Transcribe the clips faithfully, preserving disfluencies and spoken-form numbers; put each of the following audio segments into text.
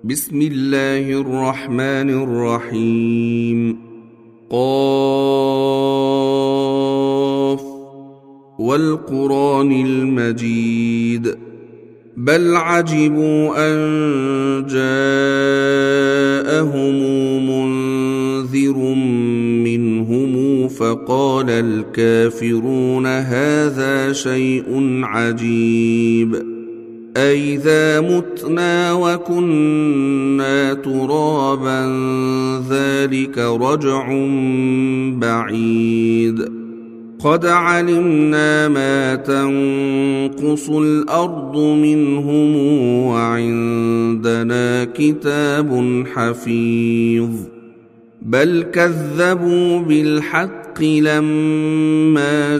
بسم الله الرحمن الرحيم. قاف والقرآن المجيد بل عجبوا أن جاءهم منذر منهم فقال الكافرون هذا شيء عجيب أئذا متنا وكنا ترابا ذلك رجع بعيد قد علمنا ما تنقص الأرض منهم وعندنا كتاب حفيظ بل كذبوا بالحق لما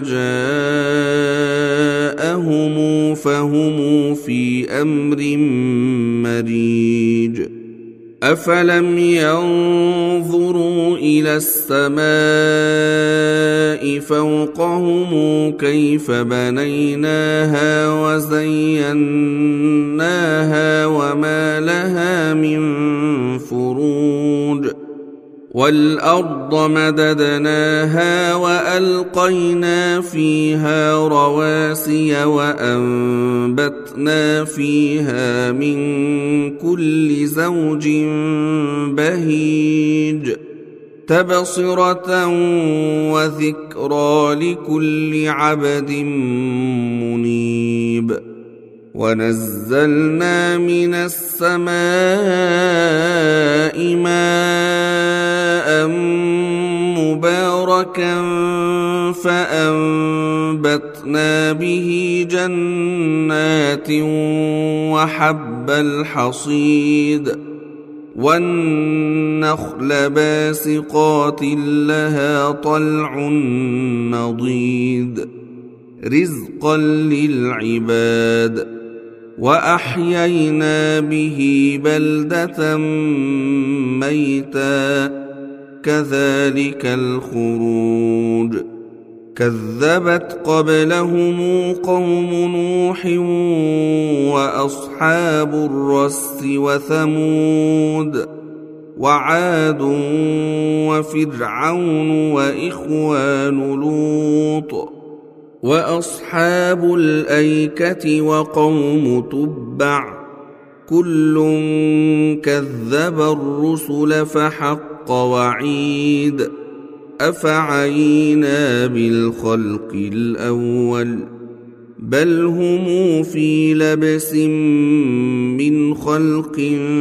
جاءهم فهم في أمر مريج أفلم ينظروا إلى السماء فوقهم كيف بنيناها وزيناها وما لها من فروج والأرض مددناها وألقينا فيها رواسي وأنبتنا فيها من كل زوج بهيج تبصرة وذكرى لكل عبد منيب ونزلنا من السماء ماء مباركا فأنبتنا به جنات وحب الحصيد والنخل باسقات لها طلع نضيد رزقا للعباد وأحيينا به بلدة ميتا كذلك الخروج كذبت قبلهم قوم نوح وأصحاب الرس وثمود وعاد وفرعون وإخوان لوط وأصحاب الأيكة وقوم تبع كل كذب الرسل فحق وعيد أفعينا بالخلق الأول بل هم في لبس من خلق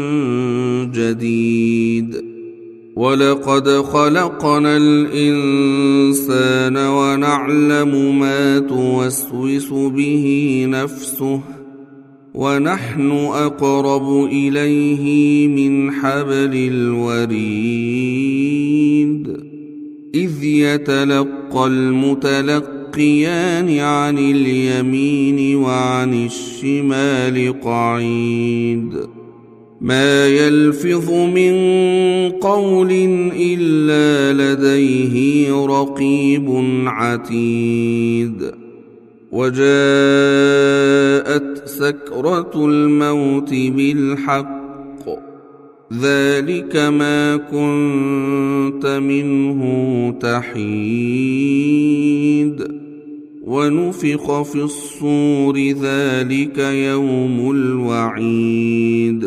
جديد ولقد خلقنا الإنسان ونعلم ما توسوس به نفسه ونحن أقرب إليه من حبل الوريد إذ يتلقى المتلقيان عن اليمين وعن الشمال قعيد ما يلفظ من قول إلا لديه رقيب عتيد وجاءت سكرة الموت بالحق ذلك ما كنت منه تحيد ونفخ في الصور ذلك يوم الوعيد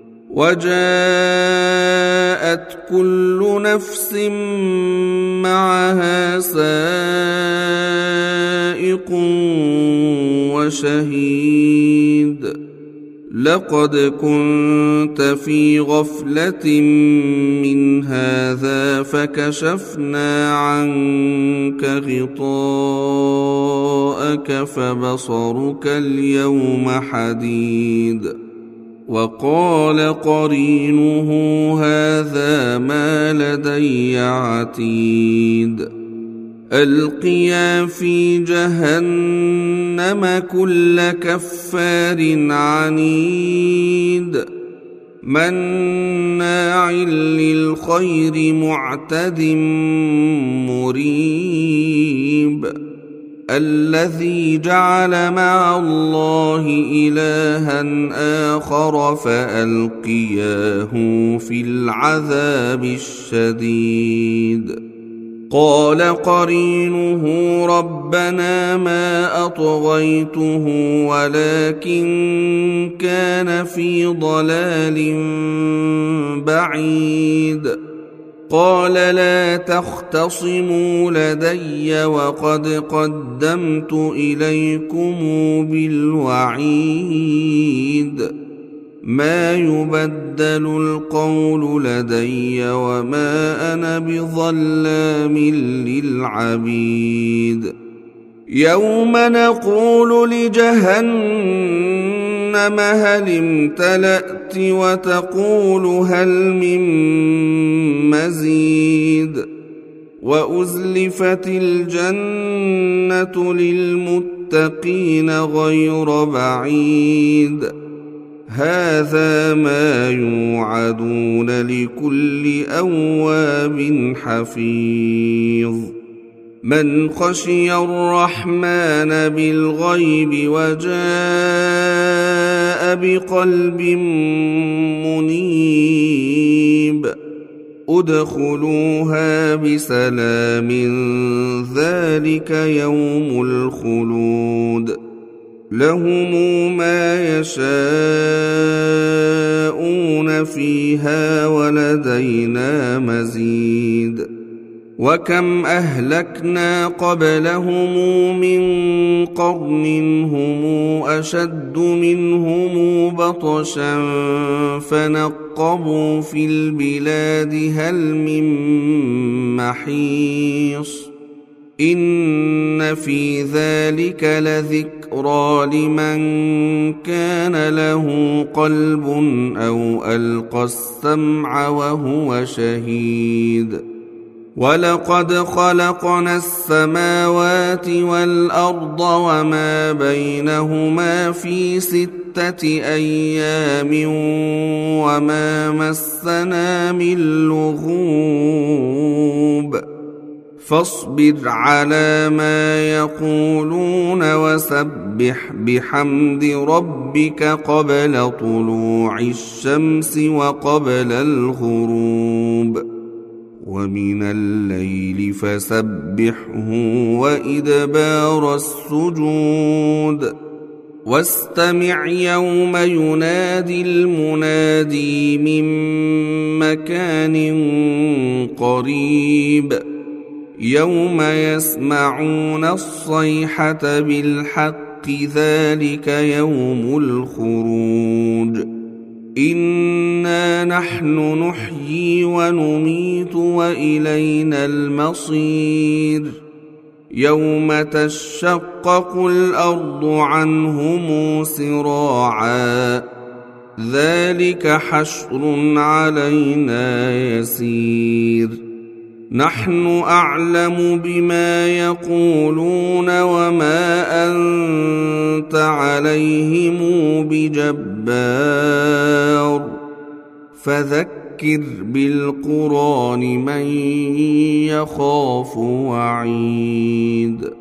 وجاءت كل نفس معها سائق وشهيد لقد كنت في غفلة من هذا فكشفنا عنك غطاءك فبصرك اليوم حديد وقال قرينه هذا ما لدي عتيد ألقيا في جهنم كل كفار عنيد مناع للخير معتد مريب الذي جعل مع الله إلها آخر فألقياه في العذاب الشديد. قال قرينه ربنا ما أطغيته ولكن كان في ضلال بعيد. قال لا تختصموا لدي وقد قدمت إليكم بالوعيد. ما يبدل القول لدي وما أنا بظلام للعبيد. يوم نقول لجهنم هل امتلأت وتقول هل من مزيد. وأزلفت الجنة للمتقين غير بعيد. هذا ما يوعدون لكل أواب حفيظ. من خشي الرحمن بالغيب وجاء بقلب منيب ادخلوها بسلام ذلك يوم الخلود. لهم ما يشاءون فيها ولدينا مزيد. وكم أهلكنا قبلهم من قرن هم أشد منهم بطشا فنقبوا في البلاد هل من محيص. إن في ذلك لذكرى لمن كان له قلب أو ألقى السمع وهو شهيد. ولقد خلقنا السماوات والأرض وما بينهما في ستة أيام وما مسنا من لغوب. فاصبر على ما يقولون وسبح بحمد ربك قبل طلوع الشمس وقبل الغروب ومن الليل فسبحه وإدبار السجود. واستمع يوم ينادي المنادي من مكان قريب. يوم يسمعون الصيحة بالحق ذلك يوم الخروج. إنا نحن نحيي ونميت وإلينا المصير. يوم تشقق الأرض عنهم سراعا ذلك حشر علينا يسير. نحن أعلم بما يقولون وما أنت عليهم بجبار. فذكر بالقرآن من يخاف وعيد.